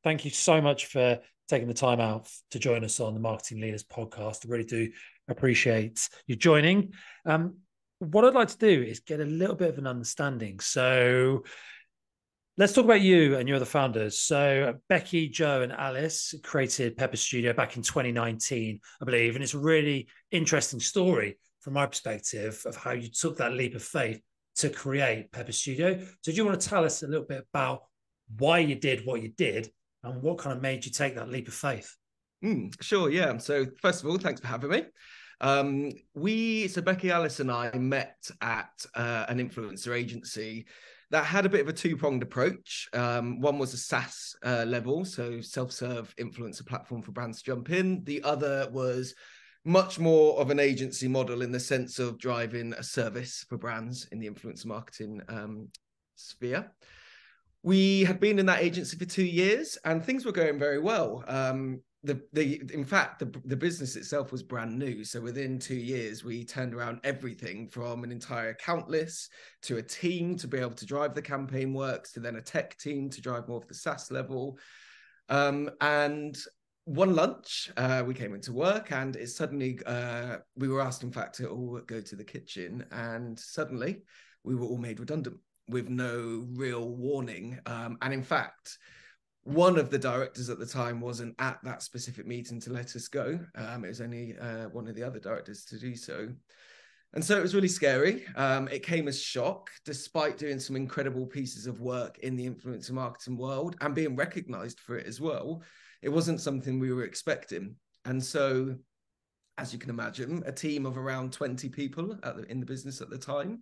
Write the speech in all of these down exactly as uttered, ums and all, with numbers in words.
Thank you so much for taking the time out to join us on the Marketing Leaders podcast. I really do appreciate you joining. Um, what I'd like to do is get a little bit of an understanding. So let's talk about you and your other founders. So Becky, Joe, and Alice created Pepper Studio back in twenty nineteen, I believe. And it's a really interesting story from my perspective of how you took that leap of faith to create Pepper Studio. So do you want to tell us a little bit about why you did what you did and what kind of made you take that leap of faith? Mm, sure, yeah. So first of all, thanks for having me. Um, we, so Becky, Alice and I met at uh, an influencer agency that had a bit of a two-pronged approach. Um, one was a SaaS uh, level, so self-serve influencer platform for brands to jump in. The other was much more of an agency model in the sense of driving a service for brands in the influencer marketing um, sphere. We had been in that agency for two years and things were going very well. Um, the, the, in fact, the, the business itself was brand new. So within two years, we turned around everything from an entire account list to a team to be able to drive the campaign works, to then a tech team to drive more of the SaaS level. Um, and one lunch, uh, we came into work and it suddenly, uh, we were asked, in fact, to all go to the kitchen, and suddenly we were all made redundant with no real warning. Um, and in fact, one of the directors at the time wasn't at that specific meeting to let us go. Um, it was only uh, one of the other directors to do so. And so it was really scary. Um, it came as shock, despite doing some incredible pieces of work in the influencer marketing world and being recognized for it as well. It wasn't something we were expecting. And so, as you can imagine, a team of around twenty people at the, in the business at the time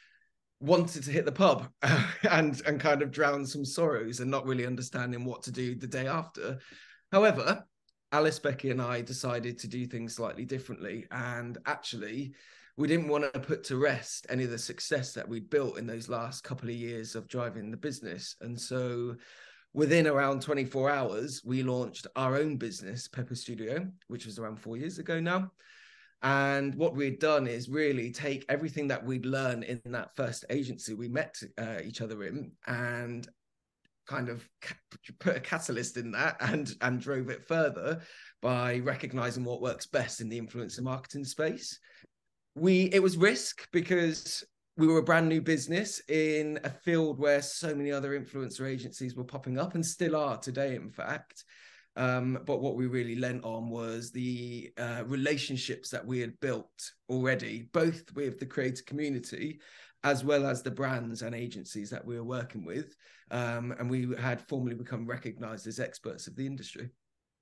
wanted to hit the pub uh, and and kind of drown some sorrows and not really understanding what to do the day after. However, Alice, Becky and I decided to do things slightly differently, and actually we didn't want to put to rest any of the success that we'd built in those last couple of years of driving the business. And so within around twenty-four hours, we launched our own business, Pepper Studio, which was around four years ago now. And what we'd done is really take everything that we'd learned in that first agency we met uh, each other in, and kind of put a catalyst in that and, and drove it further by recognizing what works best in the influencer marketing space. We, it was risk because we were a brand new business in a field where so many other influencer agencies were popping up and still are today, in fact. Um, but what we really lent on was the uh, relationships that we had built already, both with the creator community, as well as the brands and agencies that we were working with. Um, and we had formally become recognized as experts of the industry.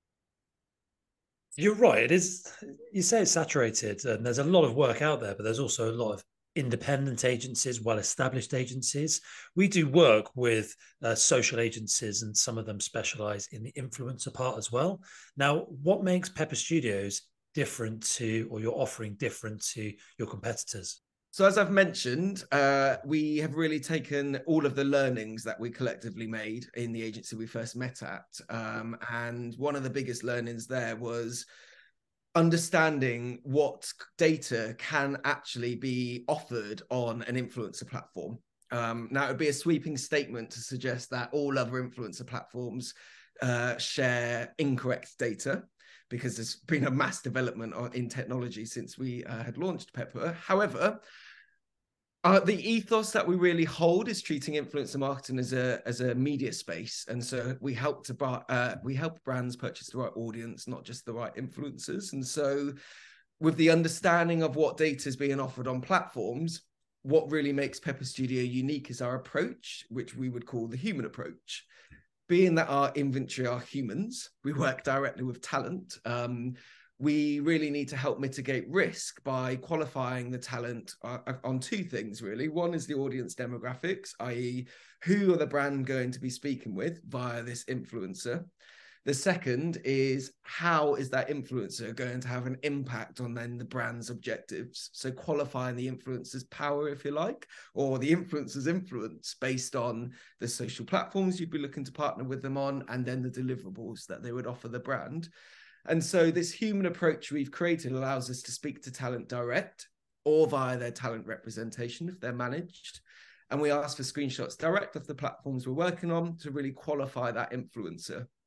You're right. It is, you say it's saturated and there's a lot of work out there, but there's also a lot of independent agencies, well-established agencies. We do work with uh, social agencies, and some of them specialize in the influencer part as well. Now, what makes Pepper Studios different to, or your offering different to your competitors? So as I've mentioned, uh, we have really taken all of the learnings that we collectively made in the agency we first met at. Um, and one of the biggest learnings there was understanding what data can actually be offered on an influencer platform. Um, now, it would be a sweeping statement to suggest that all other influencer platforms uh, share incorrect data, because there's been a mass development in technology since we uh, had launched Pepper. However, Uh, the ethos that we really hold is treating influencer marketing as a as a media space, and so we help to uh, we help brands purchase the right audience, not just the right influencers. And so, with the understanding of what data is being offered on platforms, what really makes Pepper Studio unique is our approach, which we would call the human approach. Being that our inventory are humans, we work directly with talent. Um, we really need to help mitigate risk by qualifying the talent uh, on two things, really. One is the audience demographics, that is who are the brand going to be speaking with via this influencer. The second is how is that influencer going to have an impact on then the brand's objectives? So qualifying the influencer's power, if you like, or the influencer's influence based on the social platforms you'd be looking to partner with them on, and then the deliverables that they would offer the brand. And so this human approach we've created allows us to speak to talent direct or via their talent representation if they're managed. And we ask for screenshots direct of the platforms we're working on to really qualify that influencer.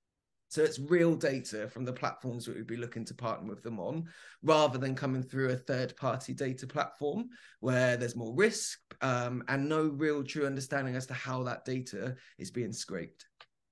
So it's real data from the platforms that we'd be looking to partner with them on, rather than coming through a third-party data platform where there's more risk um, and no real true understanding as to how that data is being scraped.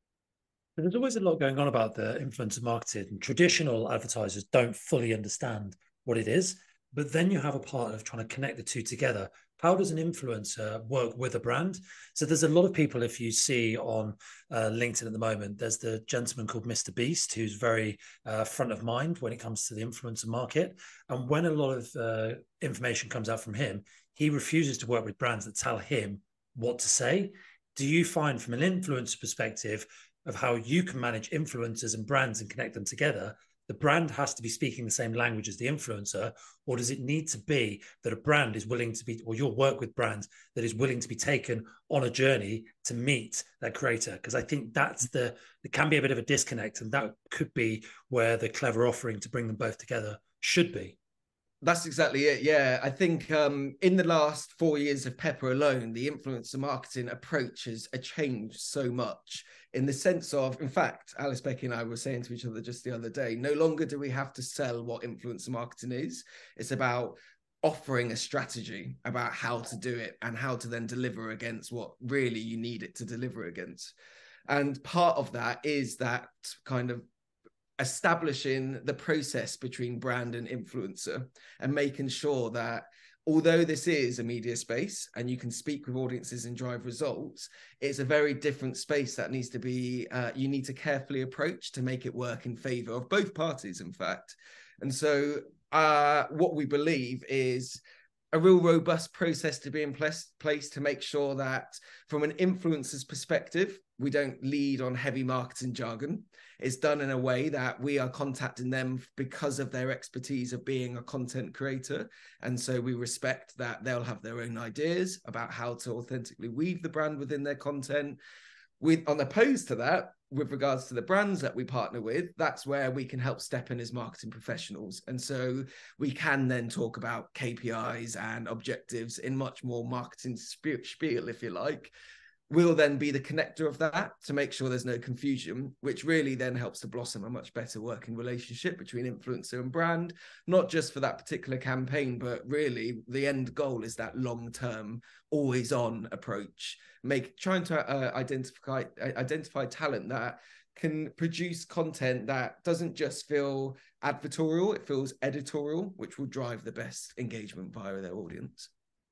There's always a lot going on about the influencer marketing, and traditional advertisers don't fully understand what it is. But then you have a part of trying to connect the two together. How does an influencer work with a brand? So there's a lot of people, if you see on uh, LinkedIn at the moment, there's the gentleman called Mister Beast, who's very uh, front of mind when it comes to the influencer market. And when a lot of uh, information comes out from him, he refuses to work with brands that tell him what to say. Do you find, from an influencer perspective, of how you can manage influencers and brands and connect them together, the brand has to be speaking the same language as the influencer? Or does it need to be that a brand is willing to be, or your work with brands that is willing to be taken on a journey to meet that creator? Because I think that's the, there can be a bit of a disconnect, and that could be where the clever offering to bring them both together should be. That's exactly it. Yeah, I think um, in the last four years of Pepper alone, the influencer marketing approach has changed so much, in the sense of, in fact, Alice, Becky and I were saying to each other just the other day, no longer do we have to sell what influencer marketing is. It's about offering a strategy about how to do it and how to then deliver against what really you need it to deliver against. And part of that is that kind of establishing the process between brand and influencer, and making sure that although this is a media space and you can speak with audiences and drive results, it's a very different space that needs to be, uh, you need to carefully approach to make it work in favor of both parties, in fact. And so uh, what we believe is a real robust process to be in place, place to make sure that from an influencer's perspective, we don't lead on heavy marketing jargon. It's done in a way that we are contacting them because of their expertise of being a content creator. And so we respect that they'll have their own ideas about how to authentically weave the brand within their content. With, on opposed to that, with regards to the brands that we partner with, that's where we can help step in as marketing professionals. And so we can then talk about K P Is and objectives in much more marketing spiel, if you like. We'll then be the connector of that to make sure there's no confusion, which really then helps to blossom a much better working relationship between influencer and brand, not just for that particular campaign, but really the end goal is that long-term, always-on approach, make trying to uh, identify identify talent that can produce content that doesn't just feel advertorial, it feels editorial, which will drive the best engagement via their audience.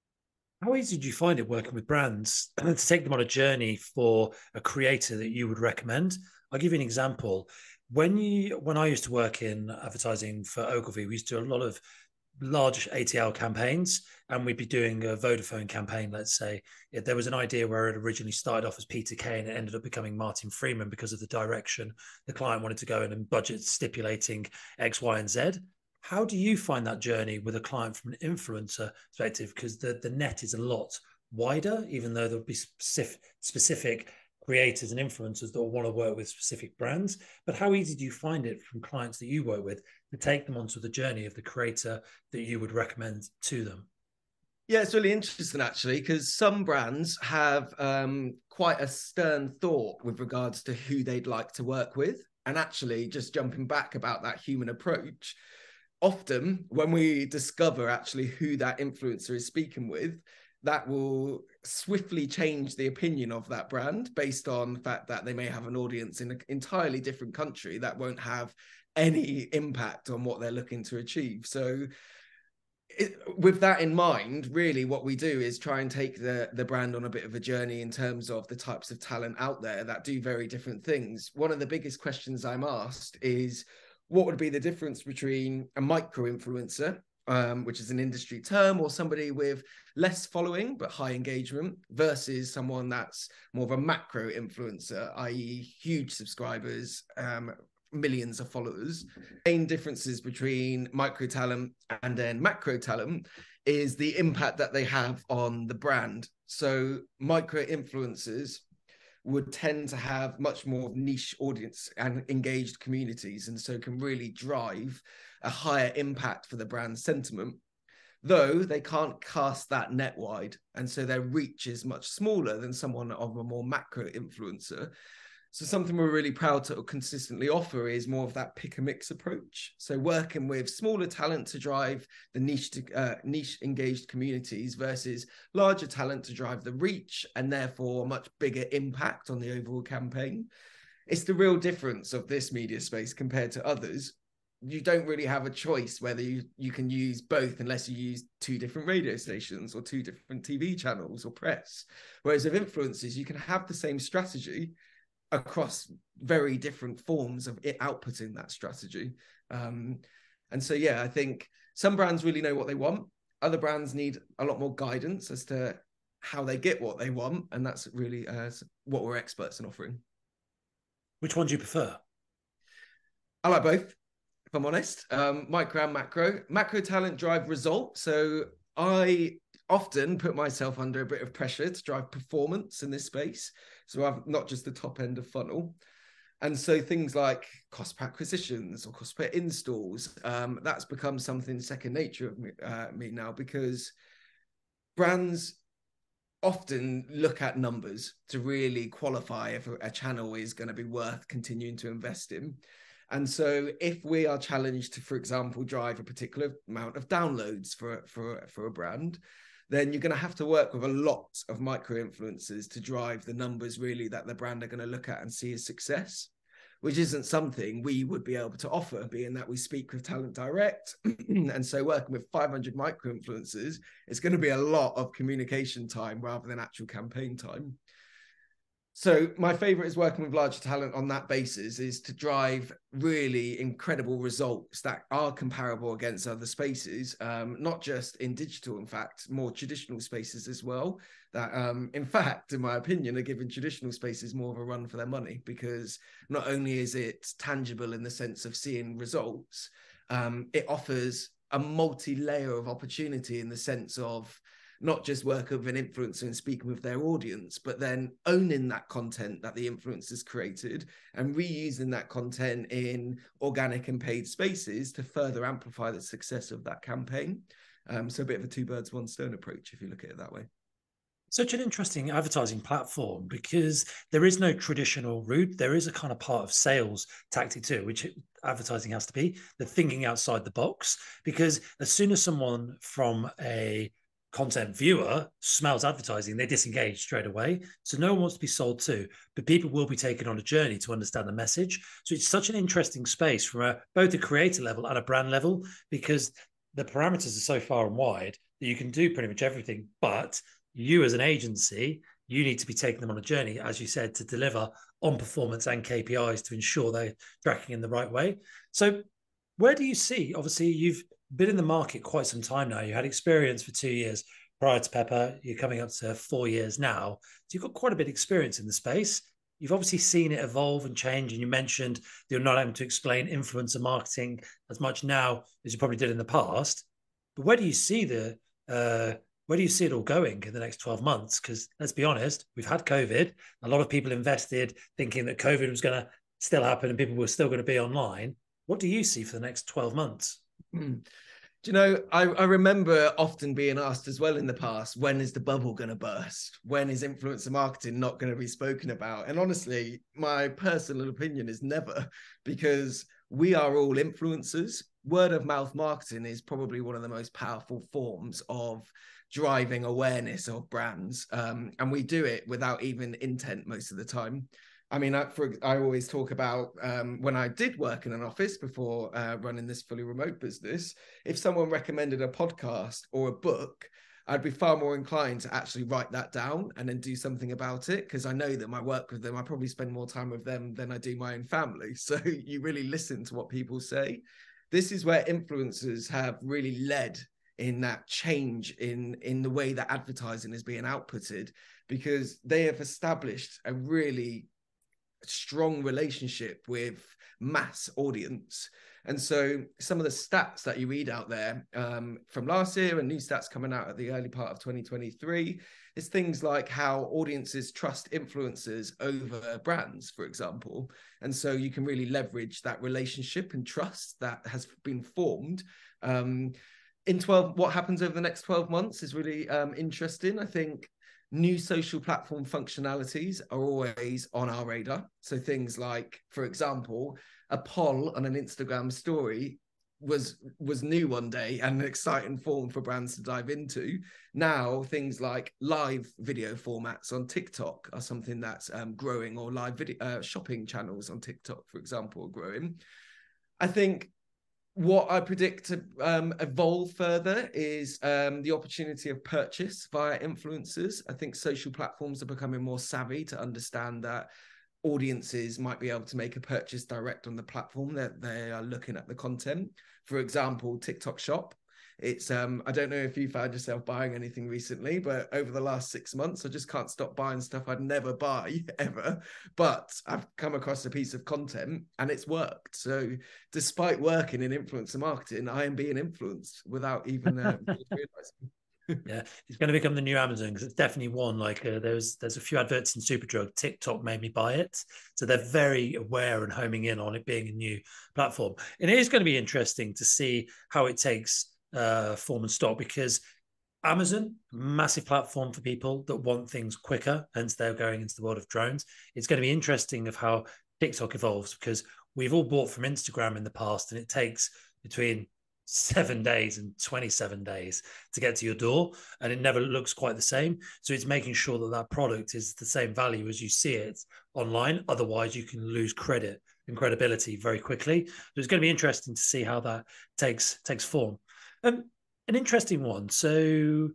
How easy do you find it working with brands to take them on a journey for a creator that you would recommend? I'll give you an example. When you, when I used to work in advertising for Ogilvy, we used to do a lot of large A T L campaigns, and we'd be doing a Vodafone campaign, let's say. There was an idea where it originally started off as Peter Kay and it ended up becoming Martin Freeman because of the direction the client wanted to go in and budget stipulating X, Y, and Z. How do you find that journey with a client from an influencer perspective? Because the, the net is a lot wider, even though there'll be specific, specific creators and influencers that will want to work with specific brands. But how easy do you find it from clients that you work with to take them onto the journey of the creator that you would recommend to them? Yeah, it's really interesting, actually, because some brands have um, quite a stern thought with regards to who they'd like to work with. And actually, just jumping back about that human approach, often when we discover actually who that influencer is speaking with, that will swiftly change the opinion of that brand based on the fact that they may have an audience in an entirely different country that won't have any impact on what they're looking to achieve. So it, with that in mind, really what we do is try and take the, the brand on a bit of a journey in terms of the types of talent out there that do very different things. One of the biggest questions I'm asked is, what would be the difference between a micro influencer, um, which is an industry term, or somebody with less following but high engagement, versus someone that's more of a macro influencer, that is huge subscribers, um, millions of followers. Main differences between micro talent and then macro talent is the impact that they have on the brand. So micro influencers would tend to have much more niche audience and engaged communities, and so can really drive a higher impact for the brand sentiment, though they can't cast that net wide, and so their reach is much smaller than someone of a more macro influencer. So something we're really proud to consistently offer is more of that pick and mix approach. So working with smaller talent to drive the niche to, uh, niche engaged communities versus larger talent to drive the reach and therefore a much bigger impact on the overall campaign. It's the real difference of this media space compared to others. You don't really have a choice whether you, you can use both unless you use two different radio stations or two different T V channels or press. Whereas with influencers, you can have the same strategy across very different forms of it outputting that strategy. Um, and so, yeah, I think some brands really know what they want. Other brands need a lot more guidance as to how they get what they want. And that's really uh, what we're experts in offering. Which one do you prefer? I like both, if I'm honest. Um, micro and macro. Macro talent drive results. So I often put myself under a bit of pressure to drive performance in this space. So I've not just the top end of funnel. And so things like cost per acquisitions or cost per installs, um, that's become something second nature of me, uh, me now, because brands often look at numbers to really qualify if a, a channel is going to be worth continuing to invest in. And so if we are challenged to, for example, drive a particular amount of downloads for, for, for a brand, then you're going to have to work with a lot of micro influencers to drive the numbers really that the brand are going to look at and see as success, which isn't something we would be able to offer, being that we speak with talent direct. And so working with five hundred micro influencers, it's going to be a lot of communication time rather than actual campaign time. So my favorite is working with larger talent on that basis, is to drive really incredible results that are comparable against other spaces, um, not just in digital, in fact, more traditional spaces as well, that um, in fact, in my opinion, are giving traditional spaces more of a run for their money, because not only is it tangible in the sense of seeing results, um, it offers a multi-layer of opportunity in the sense of not just work with an influencer and speaking with their audience, but then owning that content that the influencers created and reusing that content in organic and paid spaces to further amplify the success of that campaign. Um, so a bit of a two birds, one stone approach, if you look at it that way. Such an interesting advertising platform, because there is no traditional route. There is a kind of part of sales tactic too, which advertising has to be, the thinking outside the box, because as soon as someone from a content viewer smells advertising, they disengage straight away. So no one wants to be sold to, but people will be taken on a journey to understand the message. So it's such an interesting space from a, both a creator level and a brand level, because the parameters are so far and wide that you can do pretty much everything. But you as an agency, you need to be taking them on a journey, as you said, to deliver on performance and K P Is to ensure they're tracking in the right way. So where do you see, obviously you've been in the market quite some time now. You had experience for two years prior to Pepper. You're coming up to four years now. So you've got quite a bit of experience in the space. You've obviously seen it evolve and change. And you mentioned that you're not able to explain influencer marketing as much now as you probably did in the past. But where do you see the, uh, where do you see it all going in the next twelve months? Because let's be honest, we've had COVID. A lot of people invested thinking that COVID was going to still happen and people were still going to be online. What do you see for the next twelve months? Hmm. Do you know, I, I remember often being asked as well in the past, when is the bubble going to burst? When is influencer marketing not going to be spoken about? And honestly, my personal opinion is never, because we are all influencers. Word of mouth marketing is probably one of the most powerful forms of driving awareness of brands. Um, and we do it without even intent most of the time. I mean, I, for, I always talk about um, when I did work in an office before uh, running this fully remote business, if someone recommended a podcast or a book, I'd be far more inclined to actually write that down and then do something about it, because I know that my work with them, I probably spend more time with them than I do my own family. So you really listen to what people say. This is where influencers have really led in that change in, in the way that advertising is being outputted, because they have established a really strong relationship with mass audience. And so some of the stats that you read out there um, from last year and new stats coming out at the early part of twenty twenty-three is things like how audiences trust influencers over brands, for example. And so you can really leverage that relationship and trust that has been formed. Um, in twelve, what happens over the next twelve months is really um, interesting. I think new social platform functionalities are always on our radar. So things like, for example, a poll on an Instagram story was was new one day and an exciting form for brands to dive into. Now things like live video formats on TikTok are something that's um, growing, or live video uh, shopping channels on TikTok, for example, are growing. I think what I predict to um, evolve further is um, the opportunity of purchase via influencers. I think social platforms are becoming more savvy to understand that audiences might be able to make a purchase direct on the platform that they are looking at the content. For example, TikTok Shop. It's um I don't know if you found yourself buying anything recently, but over the last six months, I just can't stop buying stuff I'd never buy ever. But I've come across a piece of content and it's worked. So despite working in influencer marketing, I am being influenced without even uh, realizing. Yeah, it's going to become the new Amazon, because it's definitely one. Like uh, there's there's a few adverts in Superdrug. TikTok made me buy it, so they're very aware and homing in on it being a new platform. And it is going to be interesting to see how it takes uh, form and stock, because Amazon, massive platform for people that want things quicker, hence they're going into the world of drones. It's going to be interesting of how TikTok evolves, because we've all bought from Instagram in the past, and it takes between seven days and twenty-seven days to get to your door, and it never looks quite the same. So it's making sure that that product is the same value as you see it online. Otherwise you can lose credit and credibility very quickly. So it's going to be interesting to see how that takes takes form. Um, an interesting one. So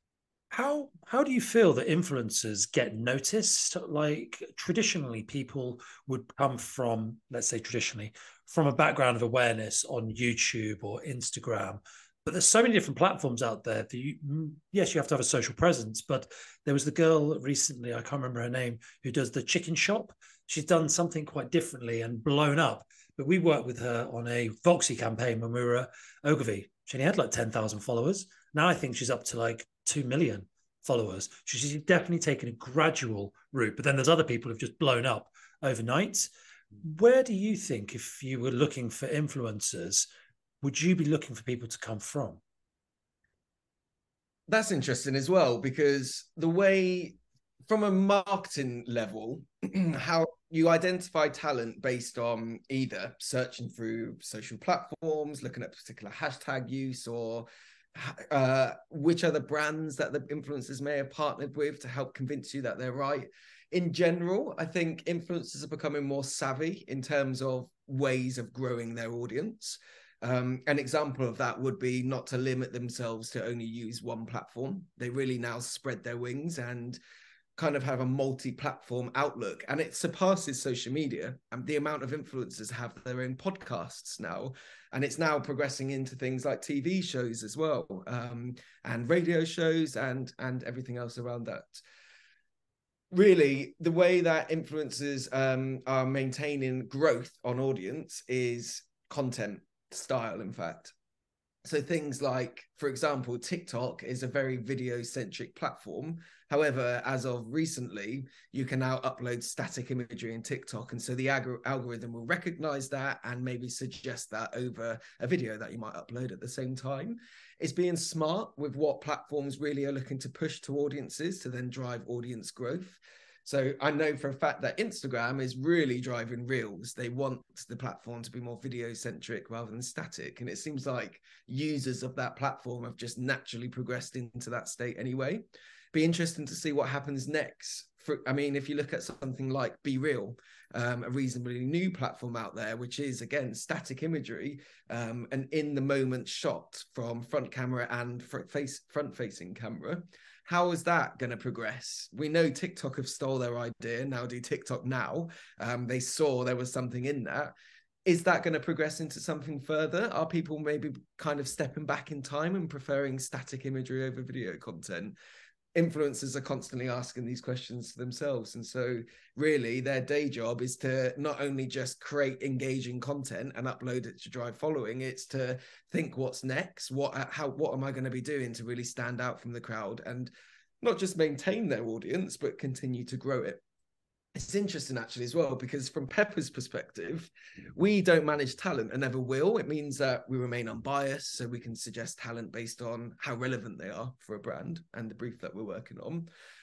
how how do you feel that influencers get noticed? Like traditionally, people would come from, let's say traditionally, from a background of awareness on YouTube or Instagram. But there's so many different platforms out there that you, yes, you have to have a social presence. But there was the girl recently, I can't remember her name, who does the chicken shop. She's done something quite differently and blown up. But we worked with her on a Voxy campaign when we were at Ogilvy. She only had like ten thousand followers. Now I think she's up to like two million followers. She's definitely taken a gradual route. But then there's other people who've just blown up overnight. Where do you think, if you were looking for influencers, would you be looking for people to come from? That's interesting as well, because the way, from a marketing level, how you identify talent based on either searching through social platforms, looking at particular hashtag use, or uh, which are the brands that the influencers may have partnered with to help convince you that they're right. In general, I think influencers are becoming more savvy in terms of ways of growing their audience. Um, an example of that would be not to limit themselves to only use one platform. They really now spread their wings and kind of have a multi-platform outlook, and it surpasses social media. And the amount of influencers have their own podcasts now, and it's now progressing into things like T V shows as well, um, and radio shows, and and everything else around that. Really, the way that influencers um, are maintaining growth on audience is content style, in fact. So things like, for example, TikTok is a very video-centric platform. However, as of recently, you can now upload static imagery in TikTok. And so the ag- algorithm will recognize that and maybe suggest that over a video that you might upload at the same time. It's being smart with what platforms really are looking to push to audiences to then drive audience growth. So I know for a fact that Instagram is really driving Reels. They want the platform to be more video-centric rather than static. And it seems like users of that platform have just naturally progressed into that state anyway. Be interesting to see what happens next. For, I mean, if you look at something like Be Real, um, a reasonably new platform out there, which is, again, static imagery, um, an in-the-moment shot from front camera and front face, front-facing camera. How is that going to progress? We know TikTok have stole their idea. Now do TikTok now. Um, they saw there was something in that. Is that going to progress into something further? Are people maybe kind of stepping back in time and preferring static imagery over video content? Influencers are constantly asking these questions to themselves. And so really their day job is to not only just create engaging content and upload it to drive following, it's to think what's next, what, how, what am I going to be doing to really stand out from the crowd and not just maintain their audience, but continue to grow it. It's interesting actually as well, because from Pepper's perspective, we don't manage talent and never will. It means that we remain unbiased, so we can suggest talent based on how relevant they are for a brand and the brief that we're working on.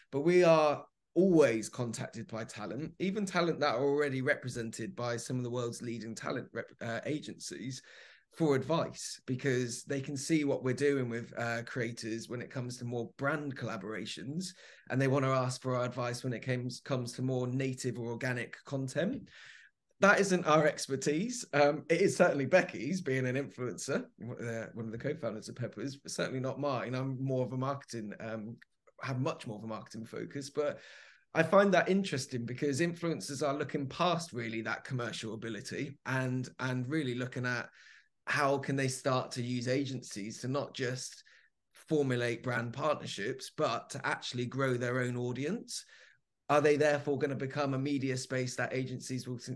but we are always contacted by talent, even talent that are already represented by some of the world's leading talent rep, uh, agencies, for advice, because they can see what we're doing with uh, creators when it comes to more brand collaborations, and they want to ask for our advice when it comes comes to more native or organic content. That isn't our expertise. Um, it is certainly Becky's, being an influencer, uh, one of the co-founders of Peppers, but certainly not mine. I'm more of a marketing, um, have much more of a marketing focus, but I find that interesting because influencers are looking past really that commercial ability and and really looking at how can they start to use agencies to not just formulate brand partnerships, but to actually grow their own audience. Are they therefore going to become a media space that agencies will,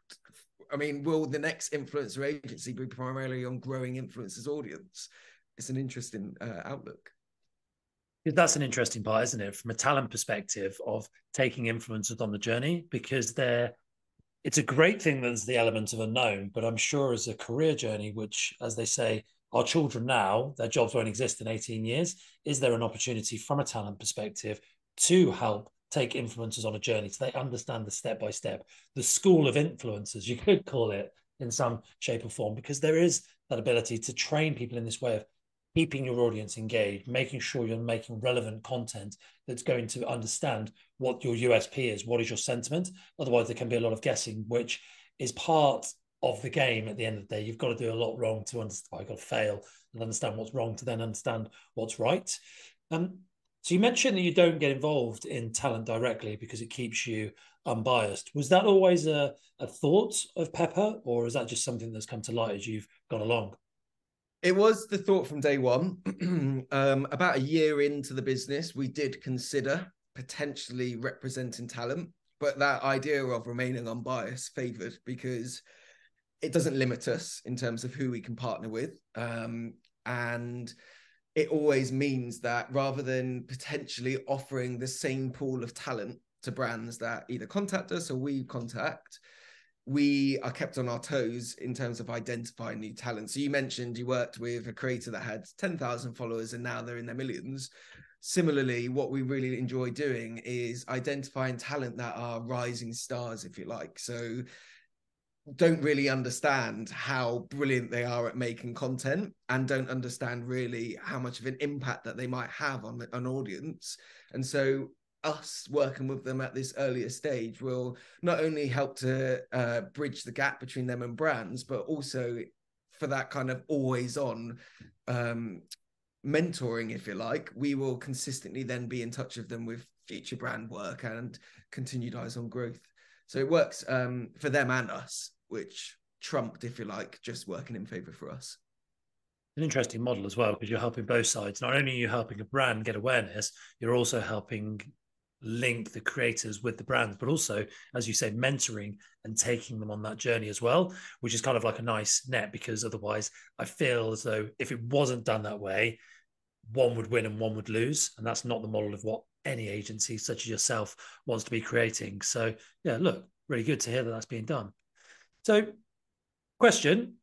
I mean, will the next influencer agency be primarily on growing influencers' audience? It's an interesting uh, outlook. That's an interesting part, isn't it? From a talent perspective of taking influencers on the journey, because they're, it's a great thing that there's the element of unknown, but I'm sure as a career journey, which, as they say, our children now, their jobs won't exist in eighteen years. Is there an opportunity from a talent perspective to help take influencers on a journey so they understand the step-by-step, the school of influencers, you could call it in some shape or form, because there is that ability to train people in this way of keeping your audience engaged, making sure you're making relevant content that's going to understand what your U S P is, what is your sentiment. Otherwise, there can be a lot of guessing, which is part of the game at the end of the day. You've got to do a lot wrong to understand, you've got to fail and understand what's wrong to then understand what's right. Um, so you mentioned that you don't get involved in talent directly because it keeps you unbiased. Was that always a, a thought of Pepper, or is that just something that's come to light as you've gone along? It was the thought from day one. um, about a year into the business, we did consider potentially representing talent, but that idea of remaining unbiased favored because it doesn't limit us in terms of who we can partner with. Um, and it always means that rather than potentially offering the same pool of talent to brands that either contact us or we contact, we are kept on our toes in terms of identifying new talent. So you mentioned you worked with a creator that had ten thousand followers and now they're in their millions. Similarly, what we really enjoy doing is identifying talent that are rising stars, if you like. So don't really understand how brilliant they are at making content and don't understand really how much of an impact that they might have on an audience. And so us working with them at this earlier stage will not only help to uh, bridge the gap between them and brands, but also for that kind of always on um, mentoring, if you like, we will consistently then be in touch with them with future brand work and continued eyes on growth. So it works um, for them and us, which trumped, if you like, just working in favor for us. An interesting model as well, because you're helping both sides. Not only are you helping a brand get awareness, you're also helping link the creators with the brands, but also, as you say, mentoring and taking them on that journey as well, which is kind of like a nice net, because otherwise I feel as though if it wasn't done that way, one would win and one would lose. And that's not the model of what any agency such as yourself wants to be creating. So yeah, look, really good to hear that that's being done. So question,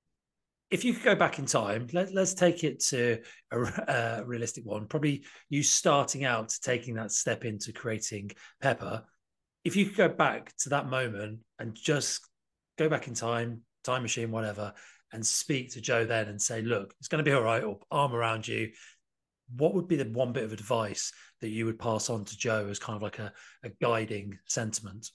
if you could go back in time, let, let's take it to a, a realistic one, probably you starting out, taking that step into creating Pepper. If you could go back to that moment and just go back in time, time machine, whatever, and speak to Joe then and say, look, it's going to be all right, or arm around you, what would be the one bit of advice that you would pass on to Joe as kind of like a, a guiding sentiment?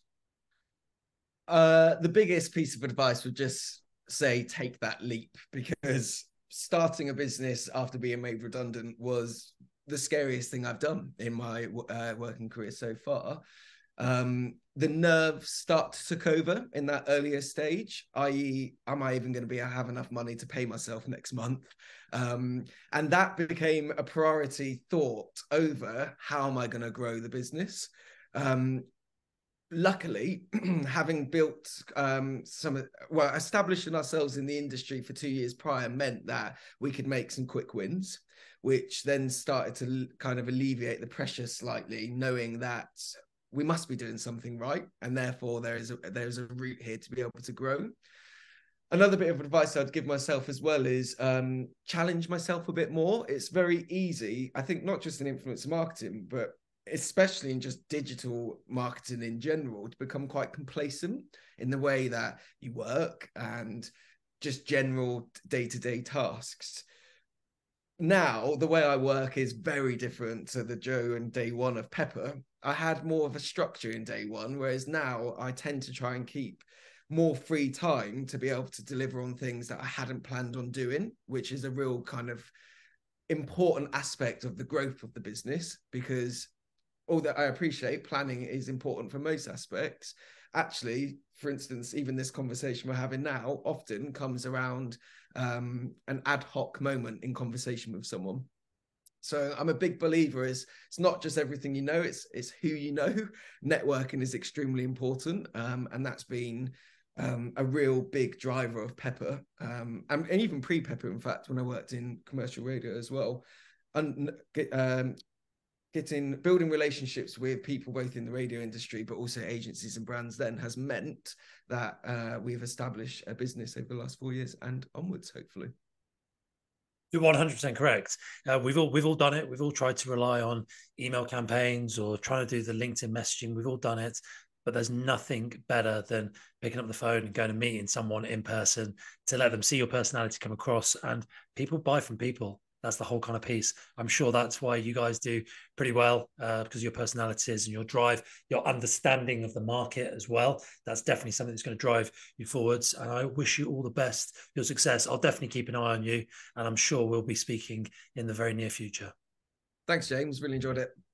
Uh, the biggest piece of advice would just say, take that leap, because starting a business after being made redundant was the scariest thing I've done in my uh, working career so far. Um, the nerves start to took over in that earlier stage, that is, am I even going to be have enough money to pay myself next month? Um, and that became a priority thought over how am I going to grow the business? Um, luckily, having built um, some, well, establishing ourselves in the industry for two years prior meant that we could make some quick wins, which then started to kind of alleviate the pressure slightly, knowing that we must be doing something right, and therefore there is a there is a route here to be able to grow. Another bit of advice I'd give myself as well is um, challenge myself a bit more. It's very easy, I think, not just in influencer marketing, but especially in just digital marketing in general, to become quite complacent in the way that you work and just general day-to-day tasks. Now, the way I work is very different to the Joe and day one of Pepper. I had more of a structure in day one, whereas now I tend to try and keep more free time to be able to deliver on things that I hadn't planned on doing, which is a real kind of important aspect of the growth of the business. Because although I appreciate planning is important for most aspects, actually, for instance, even this conversation we're having now often comes around um, an ad hoc moment in conversation with someone. So I'm a big believer is it's not just everything you know, it's it's who you know. Networking is extremely important. Um, and that's been um, a real big driver of Pepper. Um, and, and even pre-Pepper, in fact, when I worked in commercial radio as well. And um, getting building relationships with people both in the radio industry but also agencies and brands then has meant that uh, we've established a business over the last four years and onwards, hopefully. You're one hundred percent correct. Uh, we've all we've all done it. We've all tried to rely on email campaigns or trying to do the LinkedIn messaging. We've all done it, but there's nothing better than picking up the phone and going and meeting someone in person to let them see your personality come across. And people buy from people. That's the whole kind of piece. I'm sure that's why you guys do pretty well uh, because of your personalities and your drive, your understanding of the market as well. That's definitely something that's going to drive you forwards. And I wish you all the best, your success. I'll definitely keep an eye on you, and I'm sure we'll be speaking in the very near future. Thanks, James. Really enjoyed it.